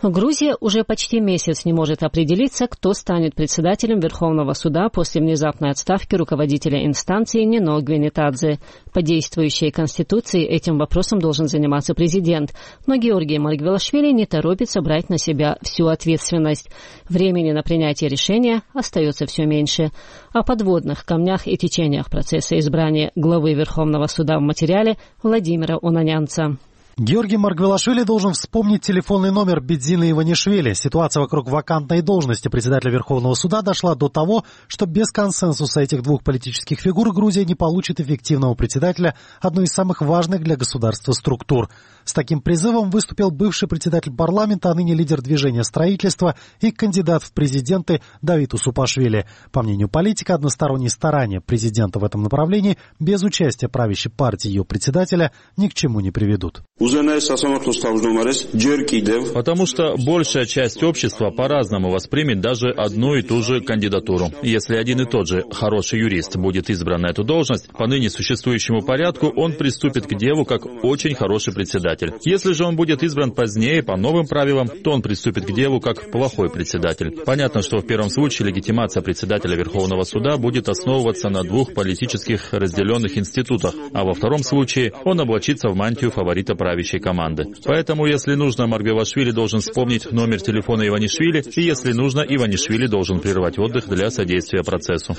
Грузия уже почти месяц не может определиться, кто станет председателем Верховного суда после внезапной отставки руководителя инстанции Нино Гвинетадзе. По действующей конституции этим вопросом должен заниматься президент, но Георгий Маргвелашвили не торопится брать на себя всю ответственность. Времени на принятие решения остается все меньше. О подводных камнях и течениях процесса избрания главы Верховного суда в материале Владимира Унанянца. Георгий Маргвелашвили должен вспомнить телефонный номер Бедзины Иванишвили. Ситуация вокруг вакантной должности председателя Верховного суда дошла до того, что без консенсуса этих двух политических фигур Грузия не получит эффективного председателя одной из самых важных для государства структур. С таким призывом выступил бывший председатель парламента, а ныне лидер движения строительства и кандидат в президенты Давид Усупашвили. По мнению политика, односторонние старания президента в этом направлении без участия правящей партии ее председателя ни к чему не приведут. Потому что большая часть общества по-разному воспримет даже одну и ту же кандидатуру. Если один и тот же хороший юрист будет избран на эту должность, по ныне существующему порядку он приступит к делу как очень хороший председатель. Если же он будет избран позднее по новым правилам, то он приступит к делу как плохой председатель. Понятно, что в первом случае легитимация председателя Верховного суда будет основываться на двух политических разделенных институтах, а во втором случае он облачится в мантию фаворита правящей команды. Поэтому, если нужно, Маргвелашвили должен вспомнить номер телефона Иванишвили, и если нужно, Иванишвили должен прервать отдых для содействия процессу.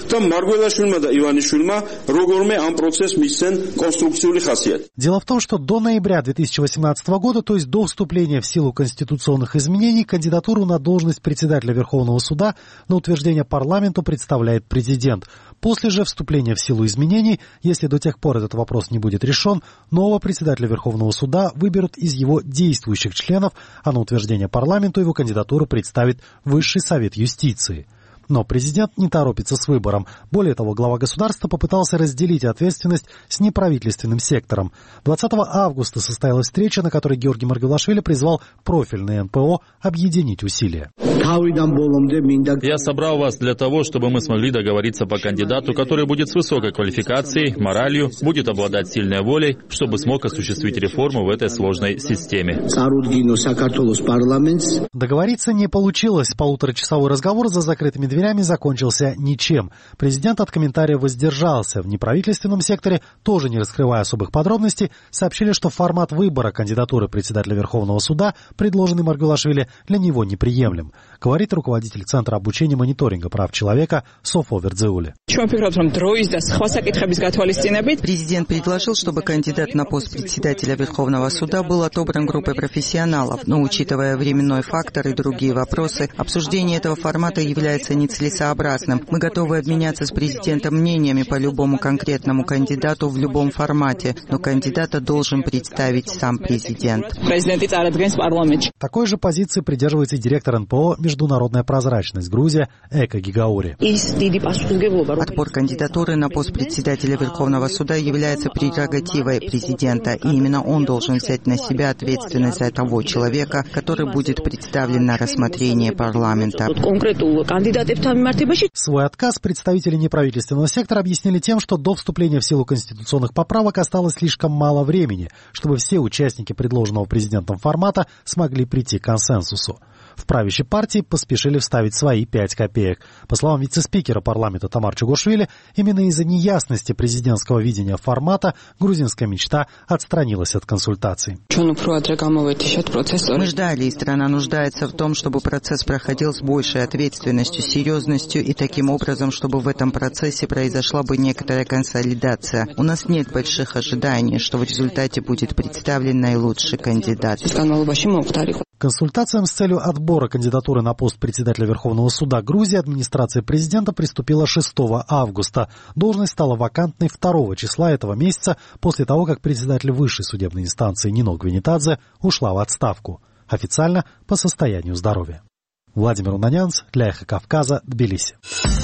Дело в том, что до ноября 2018 года, то есть до вступления в силу конституционных изменений, кандидатуру на должность председателя Верховного суда на утверждение парламенту представляет президент. После же вступления в силу изменений, если до тех пор этот вопрос не будет решен, нового председателя Верховного суда выберут из его действующих членов, а на утверждение парламенту его кандидатуру представит Высший совет юстиции. Но президент не торопится с выбором. Более того, глава государства попытался разделить ответственность с неправительственным сектором. 20 августа состоялась встреча, на которой Георгий Маргвелашвили призвал профильные НПО объединить усилия. Я собрал вас для того, чтобы мы смогли договориться по кандидату, который будет с высокой квалификацией, моралью, будет обладать сильной волей, чтобы смог осуществить реформу в этой сложной системе. Договориться не получилось. Полуторачасовой разговор за закрытыми дверями закончился ничем. Президент от комментариев воздержался. В неправительственном секторе, тоже не раскрывая особых подробностей, сообщили, что формат выбора кандидатуры председателя Верховного суда, предложенный Маргвелашвили, для него неприемлем. Говорит руководитель Центра обучения и мониторинга прав человека Софо Вердзеули. Президент предложил, чтобы кандидат на пост председателя Верховного суда был отобран группой профессионалов, но, учитывая временной фактор и другие вопросы, обсуждение этого формата является нецелесообразным. Мы готовы обменяться с президентом мнениями по любому конкретному кандидату в любом формате, но кандидата должен представить сам президент. Такой же позиции придерживается и директор НПО «Международная прозрачность» Грузия Эка Гигаури. Отбор кандидатуры на пост председателя Верховного суда является прерогативой президента, и именно он должен взять на себя ответственность за того человека, который будет представлен на рассмотрение парламента. Свой отказ представители неправительственного сектора объяснили тем, что до вступления в силу конституционных поправок осталось слишком мало времени, чтобы все участники предложенного президентом формата смогли прийти к консенсусу. В правящей партии поспешили вставить свои 5 копеек. По словам вице-спикера парламента Тамар Чугошвили, именно из-за неясности президентского видения формата грузинская мечта отстранилась от консультаций. Мы ждали, и страна нуждается в том, чтобы процесс проходил с большей ответственностью, серьезностью и таким образом, чтобы в этом процессе произошла бы некоторая консолидация. У нас нет больших ожиданий, что в результате будет представлен наилучший кандидат. Консультациям с целью отбора кандидатуры на пост председателя Верховного суда Грузии администрация президента приступила 6 августа. Должность стала вакантной 2 числа этого месяца после того, как председатель высшей судебной инстанции Нино Гвинетадзе ушла в отставку. Официально по состоянию здоровья. Владимир Унанянц для Эхо Кавказа, Тбилиси.